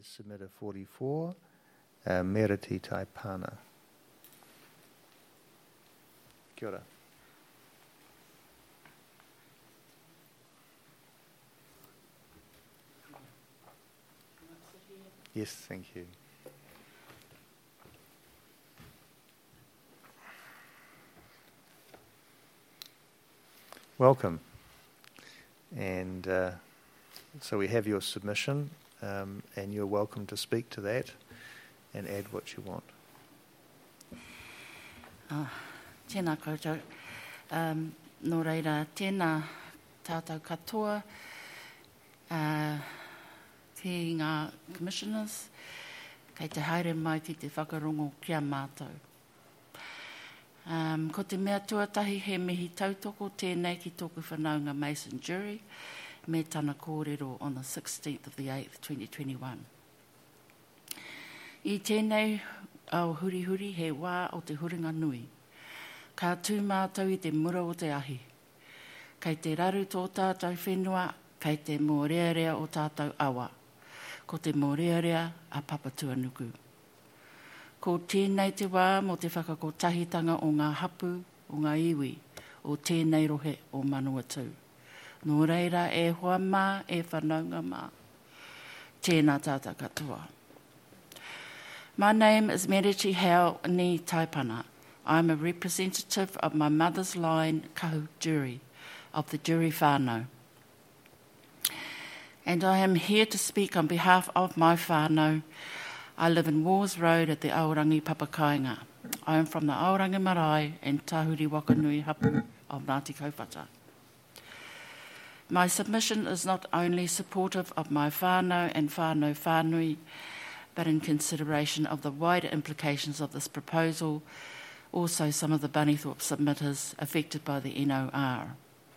Submitter 44, Meriti Taipana. Kia ora. Yes, thank you. Welcome. And so we have your submission, and you're welcome to speak to that and add what you want. Tēnā koutou. Nō reira, tēnā tātou katoa ki ngā commissioners, kei te haere mai ki te whakarongo kia mātou. Ko te mea tuatahi he mihi tautoko tēnei ki tōku whanaunga Mason Jury, me tana kōrero on the 16th of the 8th, 2021. I tēnei au huri he wā o te huringa nui. Ka tū mātou i te mura o te ahi. Kei te raru tō tātou whenua, kei te mōrearea o tātou awa. Ko te mōrearea a Papatuanuku. Ko tēnei te wā mo te whakakotahitanga o ngā hapu, o ngā iwi, o tēnei rohe o Manawatu. Nō reira e hoa mā, e whanaunga mā. Tēnā tātou katoa. My name is Meriti Ni Taipana. I'm a representative of my mother's line, Kahu Jury, of the Jury whānau. And I am here to speak on behalf of my whānau. I live in Wars Road at the Aorangi Papakainga. I am from the Aorangi Marae and Tahuri Wakanui Hapu of Ngāti Kaupata. My submission is not only supportive of my whānau and whānau whānui, but in consideration of the wider implications of this proposal, also some of the Bunnythorpe submitters affected by the NOR.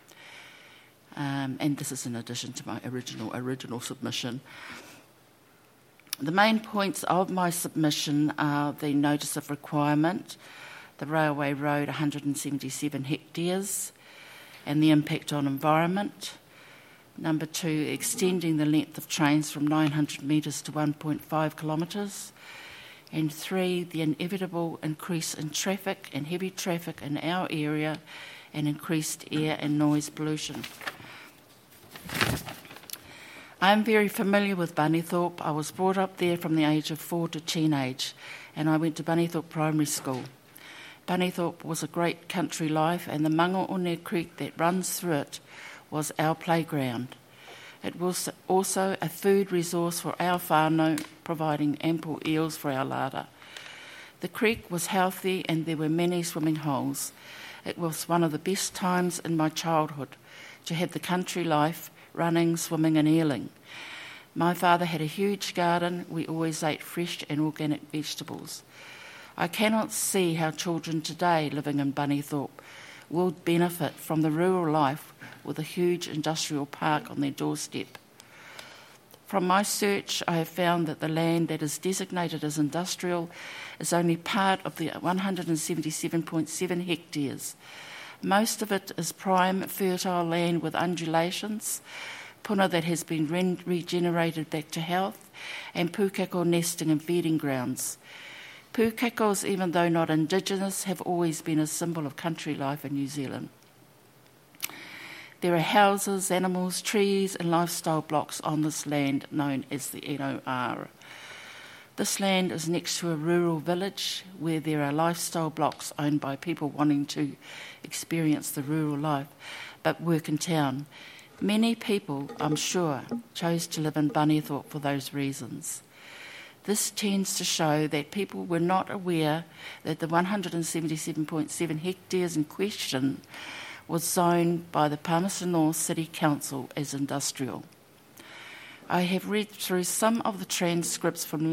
And this is in addition to my original submission. The main points of my submission are the notice of requirement, the railway road 177 hectares, and the impact on environment. Number 2, extending the length of trains from 900 metres to 1.5 kilometres. And 3, the inevitable increase in traffic and heavy traffic in our area and increased air and noise pollution. I am very familiar with Bunnythorpe. I was brought up there from the age of 4 to teenage, and I went to Bunnythorpe Primary School. Bunnythorpe was a great country life, and the Mangaone Creek that runs through it was our playground. It was also a food resource for our whānau, providing ample eels for our larder. The creek was healthy and there were many swimming holes. It was one of the best times in my childhood to have the country life, running, swimming and eeling. My father had a huge garden. We always ate fresh and organic vegetables. I cannot see how children today living in Bunnythorpe will benefit from the rural life with a huge industrial park on their doorstep. From my search, I have found that the land that is designated as industrial is only part of the 177.7 hectares. Most of it is prime, fertile land with undulations, puna that has been regenerated back to health, and pūkeko nesting and feeding grounds. Pūkekos, even though not indigenous, have always been a symbol of country life in New Zealand. There are houses, animals, trees and lifestyle blocks on this land known as the NOR. This land is next to a rural village where there are lifestyle blocks owned by people wanting to experience the rural life but work in town. Many people, I'm sure, chose to live in Bunnythorpe for those reasons. This tends to show that people were not aware that the 177.7 hectares in question was zoned by the Palmerston North City Council as industrial. I have read through some of the transcripts from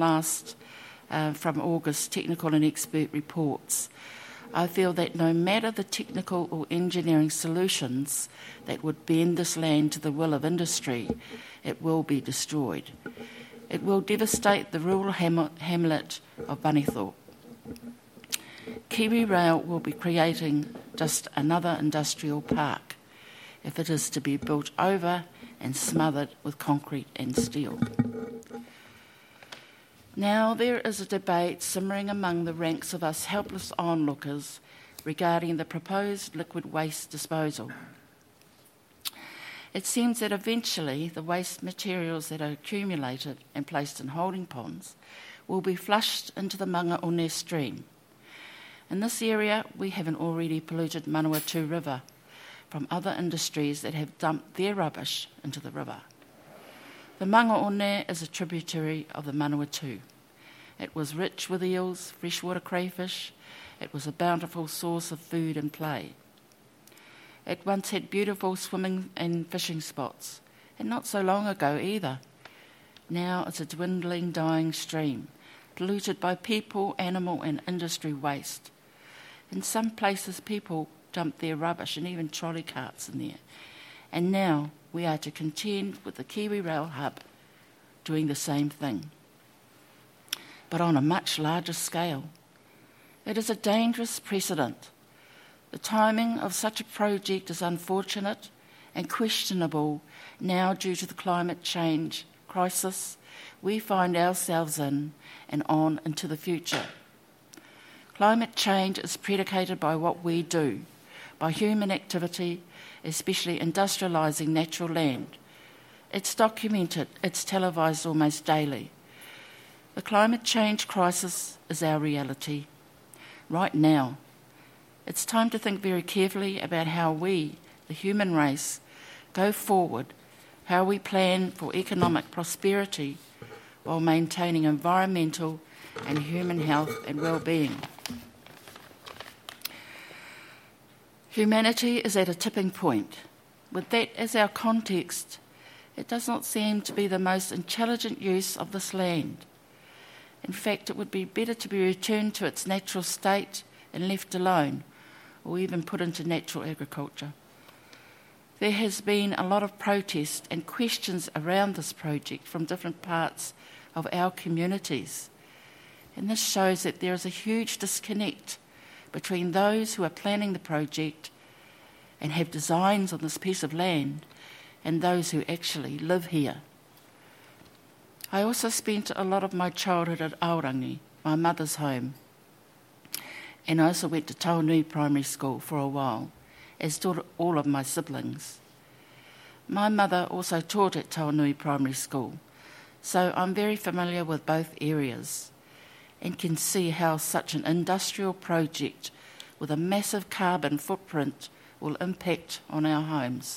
August technical and expert reports. I feel that no matter the technical or engineering solutions that would bend this land to the will of industry, it will be destroyed. It will devastate the rural hamlet of Bunnythorpe. Kiwi Rail will be creating just another industrial park if it is to be built over and smothered with concrete and steel. Now there is a debate simmering among the ranks of us helpless onlookers regarding the proposed liquid waste disposal. It seems that eventually the waste materials that are accumulated and placed in holding ponds will be flushed into the Mangaone stream. In this area, we have an already polluted Manawatu River from other industries that have dumped their rubbish into the river. The Mangaone is a tributary of the Manawatu. It was rich with eels, freshwater crayfish. It was a bountiful source of food and play. It once had beautiful swimming and fishing spots, and not so long ago either. Now it's a dwindling, dying stream, polluted by people, animal and industry waste. In some places people dump their rubbish and even trolley carts in there. And now we are to contend with the Kiwi Rail Hub doing the same thing, but on a much larger scale. It is a dangerous precedent. The timing of such a project is unfortunate and questionable now due to the climate change crisis we find ourselves in and on into the future. Climate change is predicated by what we do, by human activity, especially industrialising natural land. It's documented, it's televised almost daily. The climate change crisis is our reality. Right now, it's time to think very carefully about how we, the human race, go forward, how we plan for economic prosperity while maintaining environmental and human health and well-being. Humanity is at a tipping point. With that as our context, it does not seem to be the most intelligent use of this land. In fact, it would be better to be returned to its natural state and left alone, or even put into natural agriculture. There has been a lot of protest and questions around this project from different parts of our communities. And this shows that there is a huge disconnect between those who are planning the project and have designs on this piece of land and those who actually live here. I also spent a lot of my childhood at Aorangi, my mother's home, and I also went to Taonui Primary School for a while, as did all of my siblings. My mother also taught at Taonui Primary School, so I'm very familiar with both areas and can see how such an industrial project with a massive carbon footprint will impact on our homes.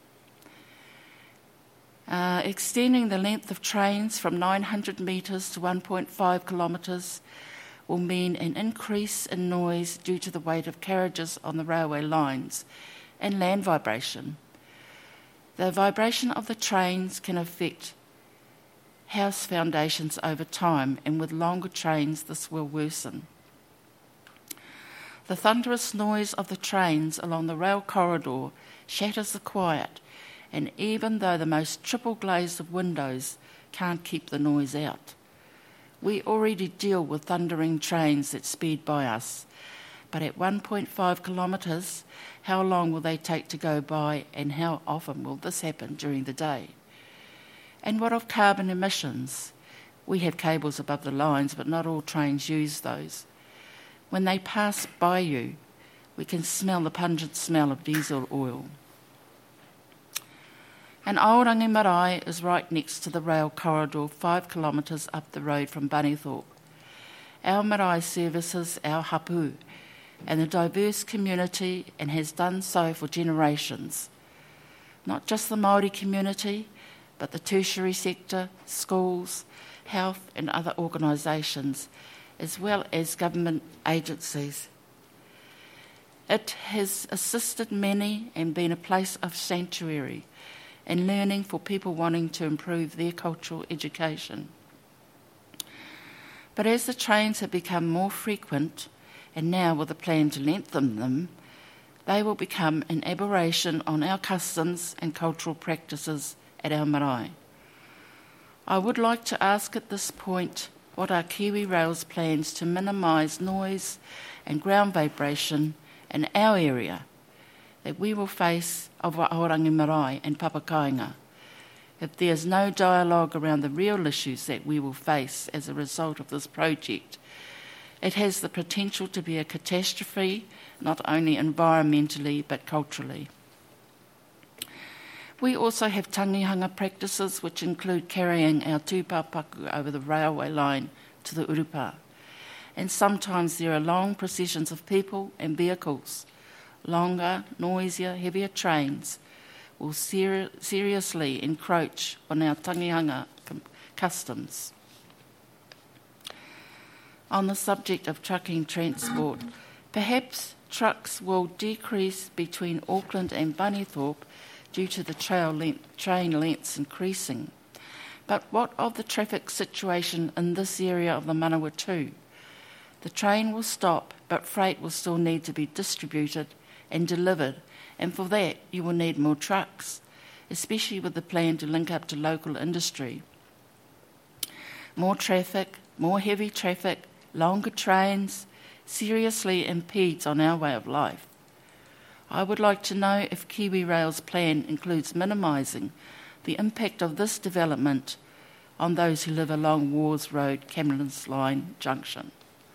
Extending the length of trains from 900 metres to 1.5 kilometres will mean an increase in noise due to the weight of carriages on the railway lines and land vibration. The vibration of the trains can affect house foundations over time, and with longer trains this will worsen. The thunderous noise of the trains along the rail corridor shatters the quiet, and even though the most triple glazed of windows can't keep the noise out. We already deal with thundering trains that speed by us, but at 1.5 kilometres, how long will they take to go by, and how often will this happen during the day? And what of carbon emissions? We have cables above the lines, but not all trains use those. When they pass by you, we can smell the pungent smell of diesel oil. And Aorangi Marae is right next to the rail corridor 5 kilometres up the road from Bunnythorpe. Our marae services our hapu and the diverse community, and has done so for generations. Not just the Māori community, but the tertiary sector, schools, health and other organisations, as well as government agencies. It has assisted many and been a place of sanctuary and learning for people wanting to improve their cultural education. But as the trains have become more frequent, and now with a plan to lengthen them, they will become an aberration on our customs and cultural practices at our marae. I would like to ask at this point what are Kiwi Rail's plans to minimise noise and ground vibration in our area that we will face of Aorangi Marae and Papakainga, If there is no dialogue around the real issues that we will face as a result of this project, it has the potential to be a catastrophe, not only environmentally but culturally. We also have tangihanga practices which include carrying our tūpapaku over the railway line to the urupa. And sometimes there are long processions of people and vehicles. Longer, noisier, heavier trains will seriously encroach on our tangihanga customs. On the subject of trucking transport, perhaps trucks will decrease between Auckland and Bunnythorpe due to the train lengths increasing. But what of the traffic situation in this area of the Manawatu? The train will stop, but freight will still need to be distributed and delivered, and for that you will need more trucks, especially with the plan to link up to local industry. More traffic, more heavy traffic, longer trains seriously impedes on our way of life. I would like to know if KiwiRail's plan includes minimising the impact of this development on those who live along Wars Road, Camerons Line Junction.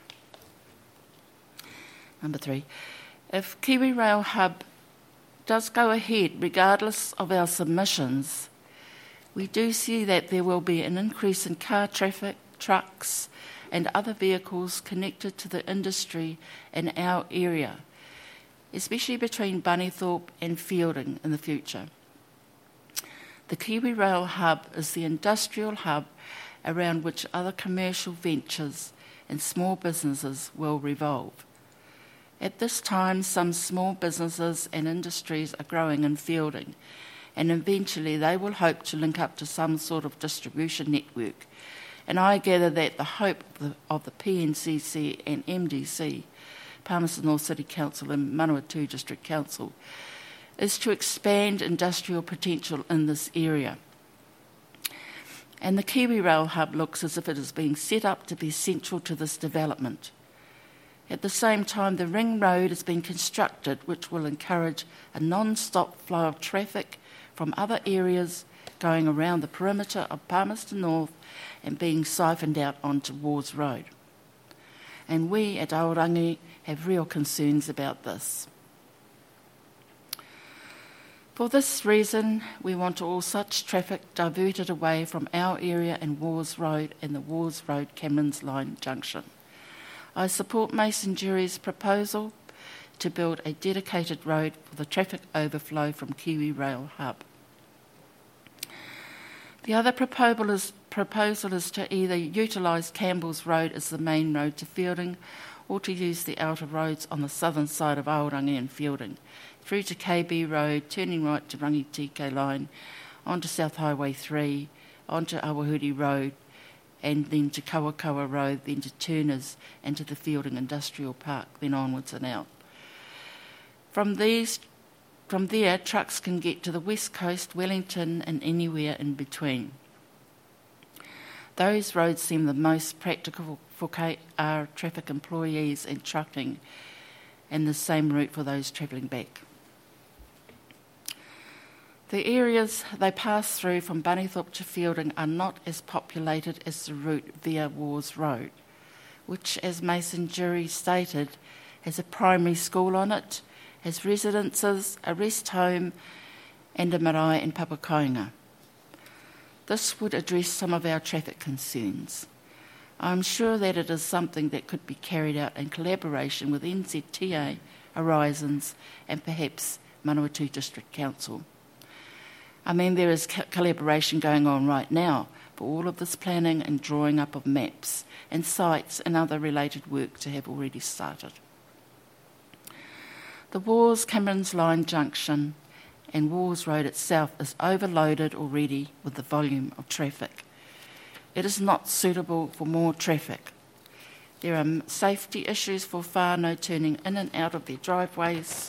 Number 3. If KiwiRail Hub does go ahead, regardless of our submissions, we do see that there will be an increase in car traffic, trucks and other vehicles connected to the industry in our area, especially between Bunnythorpe and Fielding in the future. The KiwiRail Hub is the industrial hub around which other commercial ventures and small businesses will revolve. At this time, some small businesses and industries are growing in Fielding, and eventually they will hope to link up to some sort of distribution network. And I gather that the hope of the PNCC and MDC, Palmerston North City Council and Manawatu District Council, is to expand industrial potential in this area. And the KiwiRail Hub looks as if it is being set up to be central to this development. At the same time, the ring road is being constructed, which will encourage a non-stop flow of traffic from other areas going around the perimeter of Palmerston North and being siphoned out onto Wars Road. And we at Aorangi have real concerns about this. For this reason, we want all such traffic diverted away from our area in Wars Road and the Wars Road Camerons Line Junction. I support Mason Jury's proposal to build a dedicated road for the traffic overflow from KiwiRail Hub. The other proposal is to either utilise Campbell's Road as the main road to Fielding or to use the outer roads on the southern side of Aorangi and Fielding, through to KB Road, turning right to Rangitike Line, onto South Highway 3, onto Awahuri Road, and then to Kawakawa Road, then to Turners and to the Fielding Industrial Park, then onwards and out. From there, trucks can get to the West Coast, Wellington and anywhere in between. Those roads seem the most practical for KR traffic employees and trucking, and the same route for those travelling back. The areas they pass through from Bunnythorpe to Fielding are not as populated as the route via Wars Road, which, as Mason Jury stated, has a primary school on it, has residences, a rest home, and a marae and papakoinga. This would address some of our traffic concerns. I'm sure that it is something that could be carried out in collaboration with NZTA, Horizons, and perhaps Manawatu District Council. I mean, there is collaboration going on right now for all of this planning and drawing up of maps and sites and other related work to have already started. The Wars Camerons Line Junction and Wars Road itself is overloaded already with the volume of traffic. It is not suitable for more traffic. There are safety issues for whānau turning in and out of their driveways.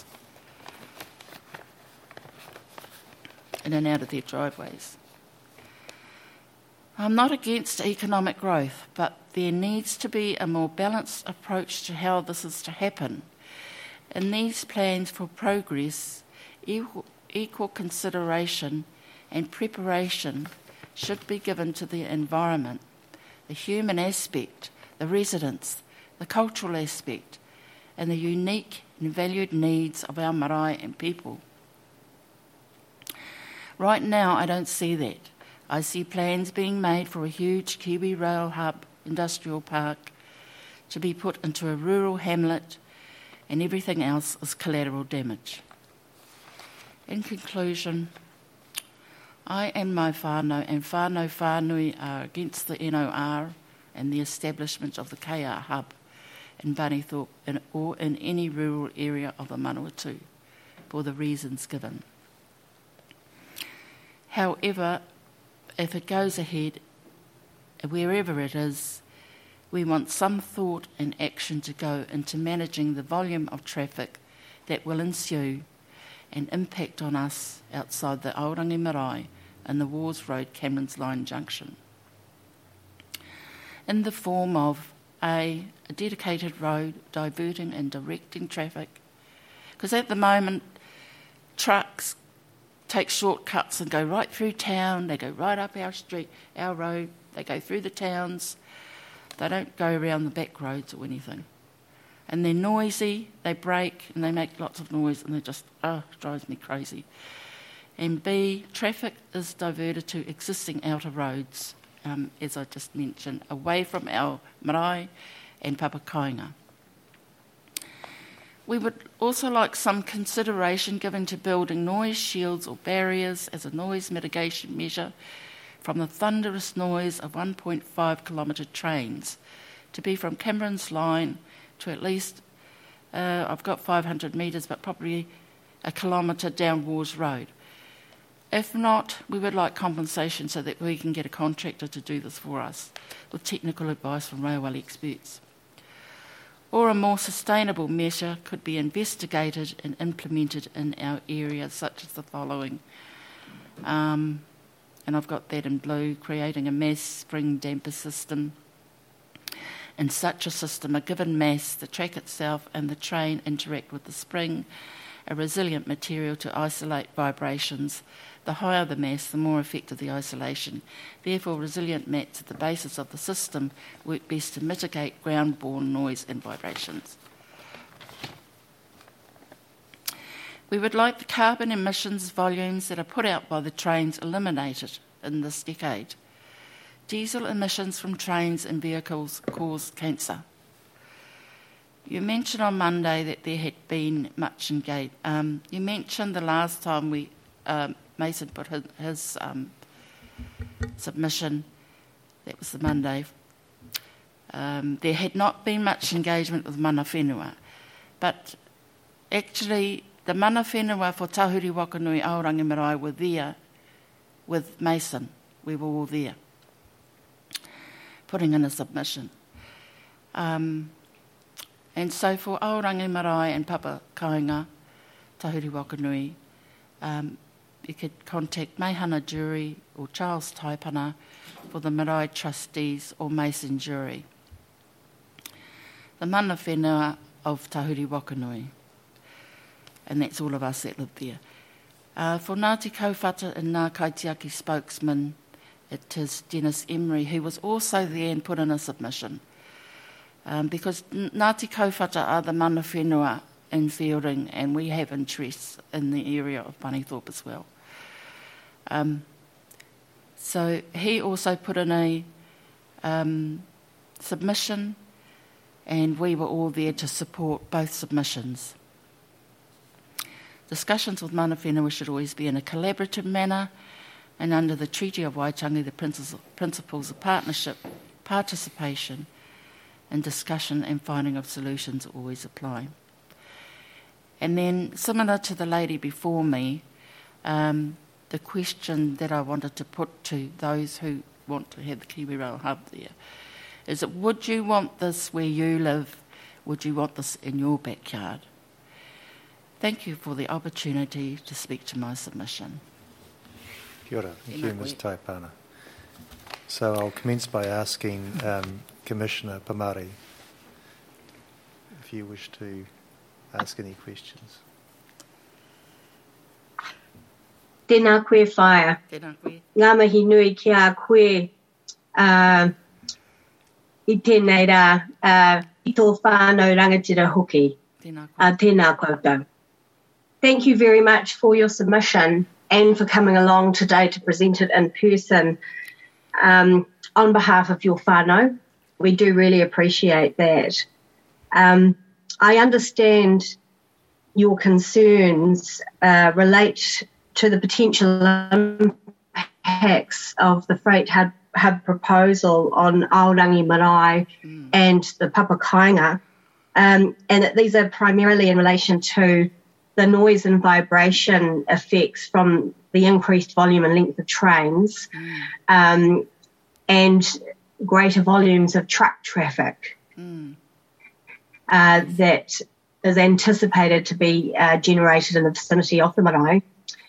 I'm not against economic growth, but there needs to be a more balanced approach to how this is to happen. In these plans for progress, equal consideration and preparation should be given to the environment, the human aspect, the residents, the cultural aspect, and the unique and valued needs of our marae and people. Right now, I don't see that. I see plans being made for a huge Kiwi Rail Hub industrial park to be put into a rural hamlet, and everything else is collateral damage. In conclusion, I and my whānau and whānau whānui are against the NOR and the establishment of the KR Hub in Bannythorpe or in any rural area of the Manawatu for the reasons given. However, if it goes ahead, wherever it is, we want some thought and action to go into managing the volume of traffic that will ensue and impact on us outside the Aorangi Marae and the Wars Road Camerons Line junction, in the form of a dedicated road diverting and directing traffic. Because at the moment, trucks take shortcuts and go right through town, they go right up our street, our road, they go through the towns, they don't go around the back roads or anything. And they're noisy, they brake and they make lots of noise, and they just, drives me crazy. And B, traffic is diverted to existing outer roads, as I just mentioned, away from our marae and papakainga. We would also like some consideration given to building noise shields or barriers as a noise mitigation measure from the thunderous noise of 1.5 kilometre trains to be from Camerons Line to at least, I've got 500 metres, but probably a kilometre down Wars Road. If not, we would like compensation so that we can get a contractor to do this for us with technical advice from railway experts. Or a more sustainable measure could be investigated and implemented in our area, such as the following. And I've got that in blue, creating a mass spring damper system. In such a system, a given mass, the track itself and the train interact with the spring, a resilient material to isolate vibrations. The higher the mass, the more effective the isolation. Therefore, resilient mats at the basis of the system work best to mitigate ground-borne noise and vibrations. We would like the carbon emissions volumes that are put out by the trains eliminated in this decade. Diesel emissions from trains and vehicles cause cancer. You mentioned on Monday that there had been much engagement. You mentioned the last time Mason put his submission, that was the Monday, there had not been much engagement with mana whenua. But actually, the mana whenua for Tahuri Wakanui Aorangi Marae were there with Mason. We were all there, putting in a submission. And so for Aorangi Marae and Papakainga, Tahuri Wakanui, you could contact Meihana Jury or Charles Taipana for the Marae Trustees or Mason Jury. The mana whenua of Tahuri Wakanui. And that's all of us that live there. For Ngāti Kauwhata and Ngā Kaitiaki spokesman, it is Dennis Emery, who was also there and put in a submission. Because Ngāti Kauwhata are the mana whenua in Fielding, and we have interests in the area of Bannythorpe as well. So he also put in a submission, and we were all there to support both submissions. Discussions with mana whenua should always be in a collaborative manner, and under the Treaty of Waitangi, the principles of partnership, participation, and discussion and finding of solutions always apply. And then, similar to the lady before me, the question that I wanted to put to those who want to have the Kiwi Rail Hub there is that would you want this where you live? Would you want this in your backyard? Thank you for the opportunity to speak to my submission. Kia ora. Thank you, Ms. Taipana. So I'll commence by asking Commissioner Pamari if you wish to ask any questions. Tēnā koe whaia. Tēnā koe. Ngā mihi nui ki a koe I tēnei rā I tō whānau rangatira hoki. Tēnā koe. Tēnā koutou. Thank you very much for your submission and for coming along today to present it in person on behalf of your whānau. We do really appreciate that. I understand your concerns relate to the potential impacts of the freight hub proposal on Aorangi Marae and the Papakainga, and that these are primarily in relation to the noise and vibration effects from the increased volume and length of trains and greater volumes of truck traffic that is anticipated to be generated in the vicinity of the marae.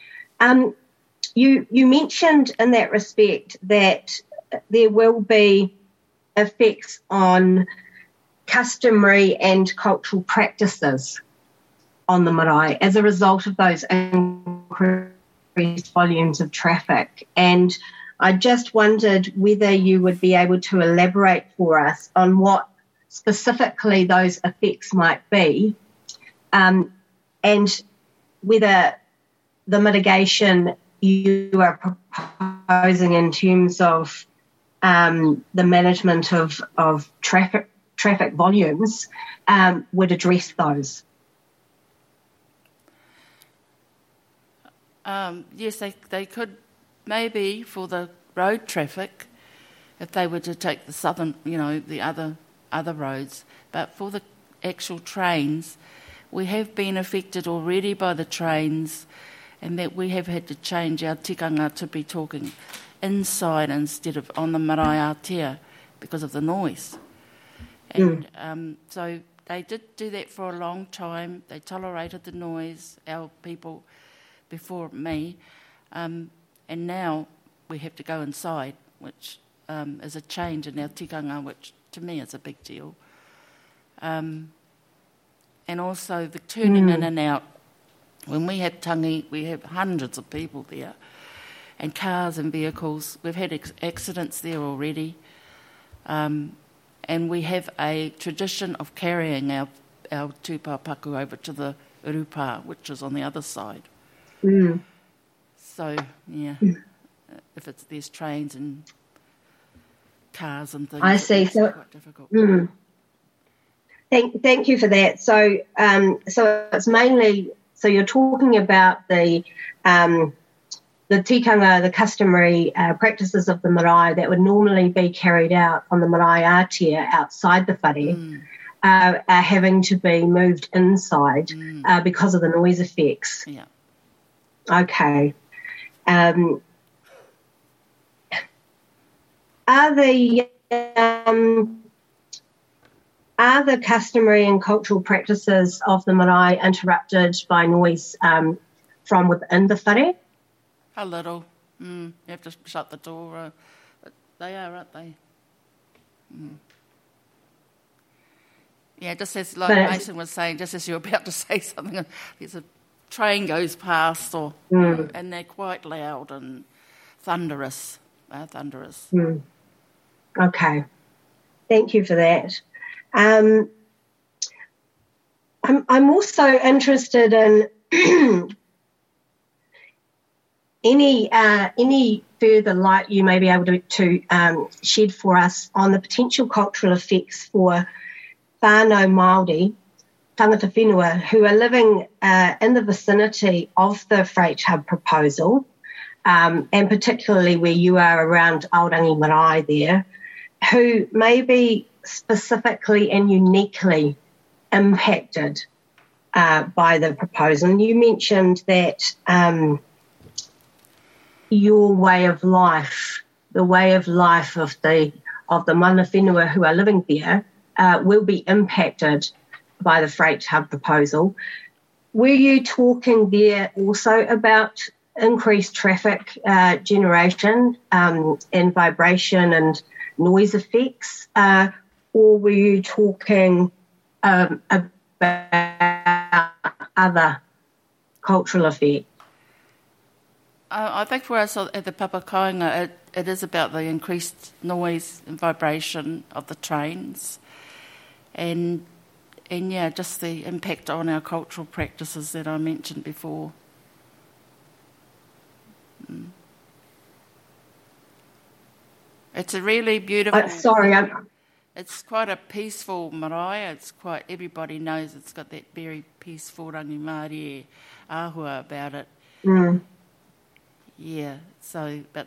You mentioned in that respect that there will be effects on customary and cultural practices on the marae as a result of those increased volumes of traffic. And I just wondered whether you would be able to elaborate for us on what specifically those effects might be, and whether the mitigation you are proposing in terms of the management of traffic volumes would address those. Yes, they could, maybe for the road traffic, if they were to take the southern, the other roads. But for the actual trains, we have been affected already by the trains, and that we have had to change our tikanga to be talking inside instead of on the marae Aotea because of the noise. And so they did do that for a long time. They tolerated the noise, our people before me, and now we have to go inside, which is a change in our tikanga, which to me is a big deal. And also the turning in and out. When we have tangi, we have hundreds of people there, and cars and vehicles. We've had accidents there already, and we have a tradition of carrying our tūpapaku over to the Urupa, which is on the other side. So, if there's trains and cars and things, I see. It's quite difficult. Thank you for that. So, it's mainly. So you're talking about the tikanga, the customary practices of the marae that would normally be carried out on the marae Aotea outside the whare, are having to be moved inside because of the noise effects. Yeah. Okay. Are the customary and cultural practices of the marae interrupted by noise from within the whare? A little. You have to shut the door. But they are, aren't they? Yeah, just as like Mason was saying, just as you're about to say something, there's a train goes past, and they're quite loud and thunderous. Okay. Thank you for that. I'm also interested in any further light you may be able to shed for us on the potential cultural effects for whānau Māori, tangata whenua, who are living in the vicinity of the freight hub proposal, and particularly where you are around Aorangi Marae there, who may be specifically and uniquely impacted by the proposal. And you mentioned that your way of life, the way of life of the mana whenua who are living there, will be impacted by the freight hub proposal. Were you talking there also about increased traffic generation and vibration and noise effects, or were you talking about other cultural effects? I think for us at the Papakainga, it is about the increased noise and vibration of the trains, and yeah, just the impact on our cultural practices that I mentioned before. It's a really beautiful. It's quite a peaceful marae. It's quite, everybody knows it's got that very peaceful rangi Māori āhua about it. Mm. Yeah, so, but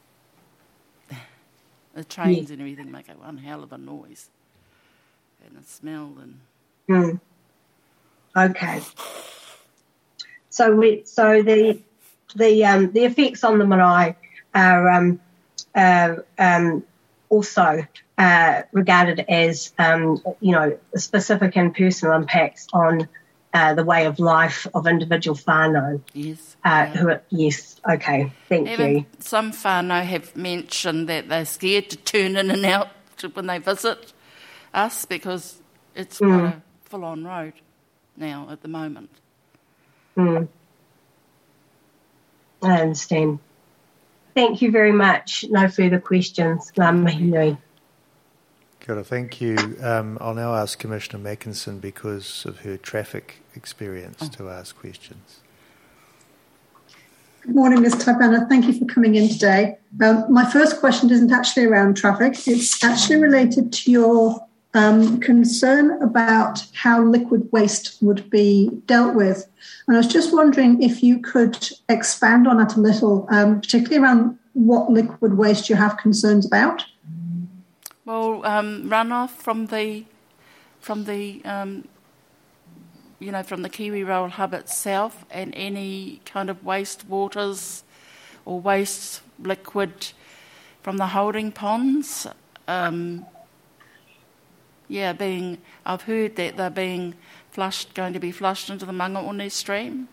the trains and everything make one hell of a noise. And the smell and... Okay. So the effects on the marae are also regarded as specific and personal impacts on the way of life of individual whānau. Yes. Yes. Okay. Thank you. Some whānau have mentioned that they're scared to turn in and out when they visit us because it's quite a full-on road now at the moment. I understand. Thank you very much. No further questions. Ngā mihi nui. Kia ora, thank you. I'll now ask Commissioner Mackinson, because of her traffic experience, to ask questions. Good morning, Ms. Taipana. Thank you for coming in today. My first question isn't actually around traffic. It's actually related to your concern about how liquid waste would be dealt with. And I was just wondering if you could expand on that a little, particularly around what liquid waste you have concerns about. Well, runoff from the Kiwi Rail hub itself, and any kind of waste waters or waste liquid from the holding ponds. I've heard that they're going to be flushed into the Mangaone stream.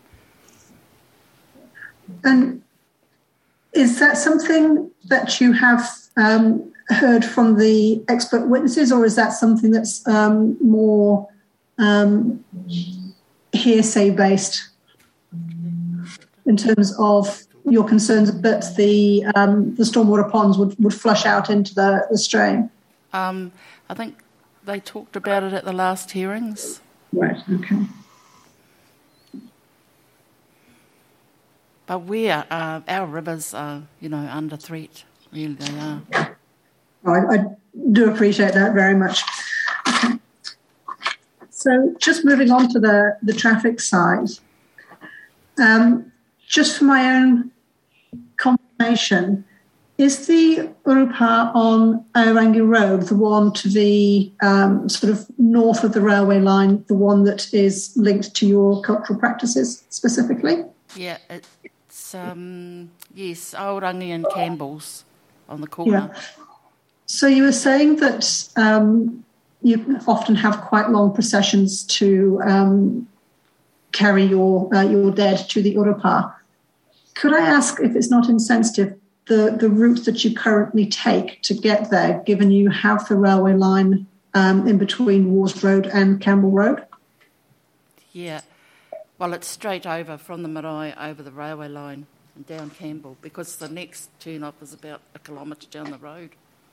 And is that something that you have heard from the expert witnesses, or is that something that's more hearsay-based in terms of your concerns that the stormwater ponds would flush out into the stream? I think they talked about it at the last hearings. Right, okay. But our rivers are, under threat. Really, they are. I do appreciate that very much. Okay. So just moving on to the traffic side, just for my own confirmation, is the Urupa on Aorangi Road the one to the sort of north of the railway line, the one that is linked to your cultural practices specifically? Yeah, it's, yes, Aorangi and Campbell's on the corner. Yeah. So you were saying that you often have quite long processions to carry your dead to the Urupa. Could I ask, if it's not insensitive, the route that you currently take to get there, given you have the railway line in between Wars Road and Campbell Road? Yeah, well, it's straight over from the marae over the railway line and down Campbell, because the next turn-off is about 1 kilometre down the road.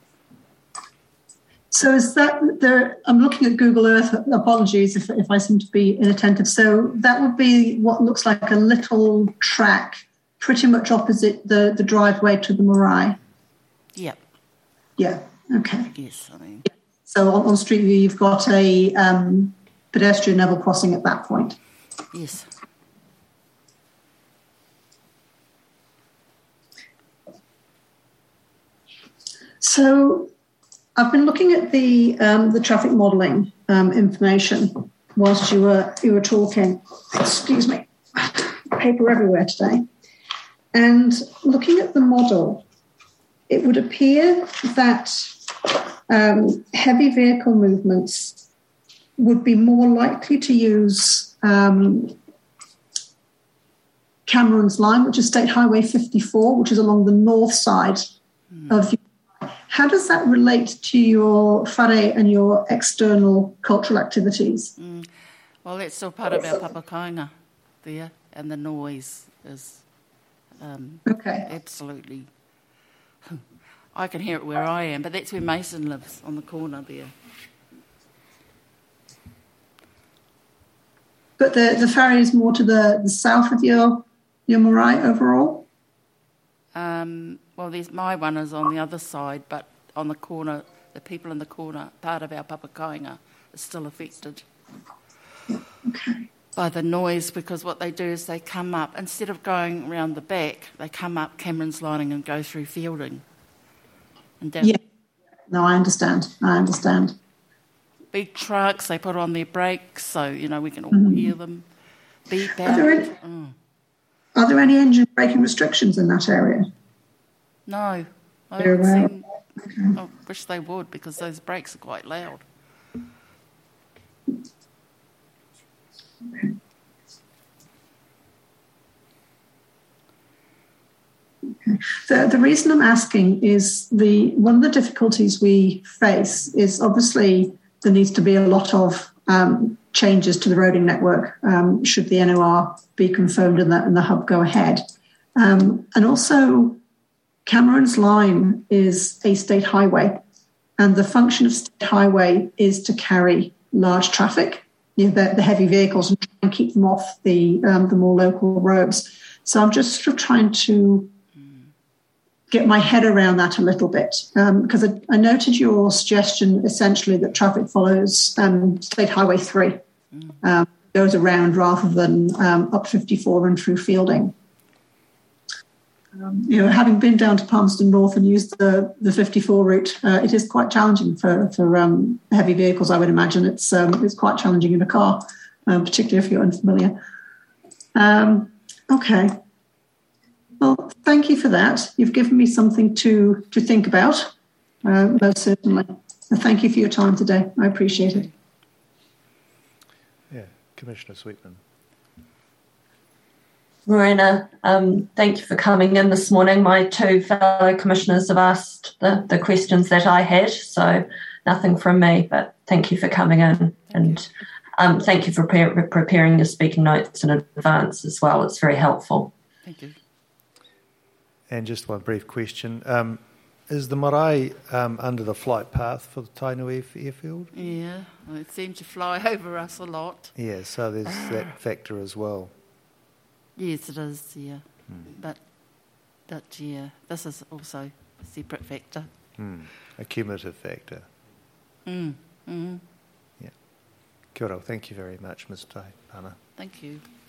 So is that there? I'm looking at Google Earth. Apologies if I seem to be inattentive. So that would be what looks like a little track, pretty much opposite the driveway to the marae. Yep. Yeah. Okay. Yes. I mean. So on Street View, you've got a pedestrian level crossing at that point. Yes. So I've been looking at the traffic modelling information whilst you were talking. Excuse me, paper everywhere today. And looking at the model, it would appear that heavy vehicle movements would be more likely to use Cameron's Line, which is State Highway 54, which is along the north side of. How does that relate to your whare and your external cultural activities? Well, that's still part of our Papakainga there, and the noise is Okay. Absolutely. I can hear it where I am, but that's where Mason lives, on the corner there. But the ferry is more to the south of your marae overall? Well, my one is on the other side, but on the corner, the people in the corner, part of our papakainga, is still affected by the noise, because what they do is they come up, instead of going around the back, they come up Cameron's Lining and go through Fielding. And down. Yeah. No, I understand. Big trucks, they put on their brakes, so, we can all hear them beep out. Are there any engine braking restrictions in that area? No. I wish they would, because those brakes are quite loud. Okay. The reason I'm asking is one of the difficulties we face is obviously there needs to be a lot of changes to the roading network should the NOR be confirmed and the hub go ahead. And also, Cameron's Line is a state highway, and the function of state highway is to carry large traffic, the heavy vehicles, and try and keep them off the more local roads. So I'm just sort of trying to get my head around that a little bit, because I noted your suggestion essentially that traffic follows State Highway 3, goes around rather than up 54 and through Fielding. Having been down to Palmerston North and used the 54 route, it is quite challenging for heavy vehicles, I would imagine. It's quite challenging in a car, particularly if you're unfamiliar. Okay. Well, thank you for that. You've given me something to think about, most certainly. Thank you for your time today. I appreciate it. Yeah, Commissioner Sweetman. Morena, thank you for coming in this morning. My two fellow commissioners have asked the questions that I had, so nothing from me, but thank you for coming in. And thank you for preparing your speaking notes in advance as well. It's very helpful. Thank you. And just one brief question. Is the marae under the flight path for the Tainui airfield? Yeah, well, it seems to fly over us a lot. Yeah, so there's that factor as well. Yes, it is, yeah. But yeah, this is also a separate factor. A cumulative factor. Yeah. Kia ora. Thank you very much, Ms. Taipana. Thank you.